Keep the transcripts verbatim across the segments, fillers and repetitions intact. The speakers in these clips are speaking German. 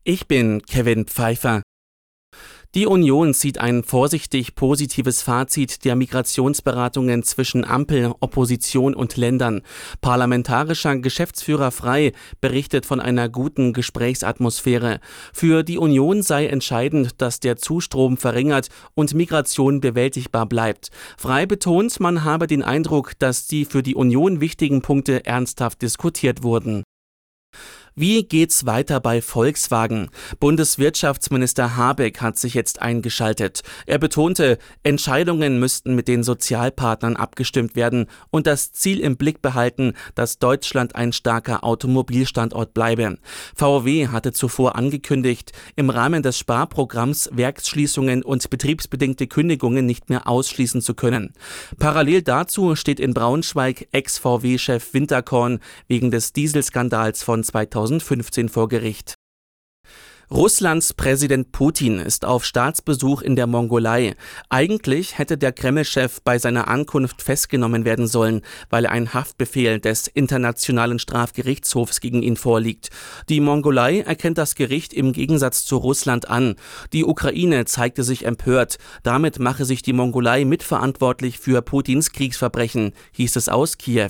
Ich bin Kevin Pfeiffer. Die Union zieht ein vorsichtig positives Fazit der Migrationsberatungen zwischen Ampel, Opposition und Ländern. Parlamentarischer Geschäftsführer Frey berichtet von einer guten Gesprächsatmosphäre. Für die Union sei entscheidend, dass der Zustrom verringert und Migration bewältigbar bleibt. Frey betont, man habe den Eindruck, dass die für die Union wichtigen Punkte ernsthaft diskutiert wurden. Wie geht's weiter bei Volkswagen? Bundeswirtschaftsminister Habeck hat sich jetzt eingeschaltet. Er betonte, Entscheidungen müssten mit den Sozialpartnern abgestimmt werden und das Ziel im Blick behalten, dass Deutschland ein starker Automobilstandort bleibe. V W hatte zuvor angekündigt, im Rahmen des Sparprogramms Werksschließungen und betriebsbedingte Kündigungen nicht mehr ausschließen zu können. Parallel dazu steht in Braunschweig Ex-V W-Chef Winterkorn wegen des Dieselskandals von zweitausendfünfzehn vor Gericht. Russlands Präsident Putin ist auf Staatsbesuch in der Mongolei. Eigentlich hätte der Kreml-Chef bei seiner Ankunft festgenommen werden sollen, weil ein Haftbefehl des Internationalen Strafgerichtshofs gegen ihn vorliegt. Die Mongolei erkennt das Gericht im Gegensatz zu Russland an. Die Ukraine zeigte sich empört. Damit mache sich die Mongolei mitverantwortlich für Putins Kriegsverbrechen, hieß es aus Kiew.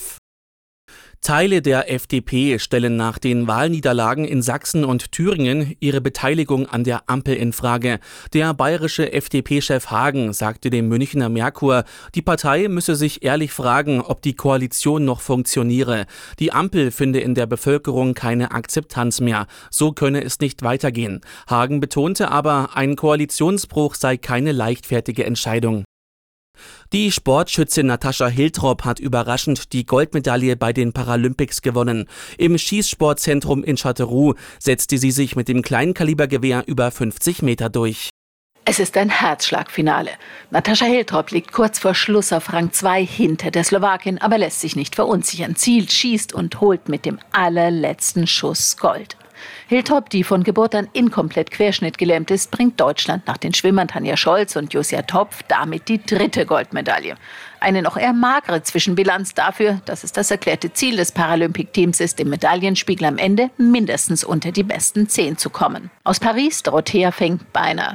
Teile der F D P stellen nach den Wahlniederlagen in Sachsen und Thüringen ihre Beteiligung an der Ampel in Frage. Der bayerische F D P-Chef Hagen sagte dem Münchner Merkur, die Partei müsse sich ehrlich fragen, ob die Koalition noch funktioniere. Die Ampel finde in der Bevölkerung keine Akzeptanz mehr. So könne es nicht weitergehen. Hagen betonte aber, ein Koalitionsbruch sei keine leichtfertige Entscheidung. Die Sportschützin Natascha Hiltrop hat überraschend die Goldmedaille bei den Paralympics gewonnen. Im Schießsportzentrum in Châteauroux setzte sie sich mit dem Kleinkalibergewehr über fünfzig Meter durch. Es ist ein Herzschlagfinale. Natascha Hiltrop liegt kurz vor Schluss auf Rang zwei hinter der Slowakin, aber lässt sich nicht verunsichern, zielt, schießt und holt mit dem allerletzten Schuss Gold. Hiltrop, die von Geburt an inkomplett querschnittgelähmt ist, bringt Deutschland nach den Schwimmern Tanja Scholz und Josia Topf damit die dritte Goldmedaille. Eine noch eher magere Zwischenbilanz dafür, dass es das erklärte Ziel des Paralympic-Teams ist, im Medaillenspiegel am Ende mindestens unter die besten zehn zu kommen. Aus Paris, Dorothea Fink-Beiner.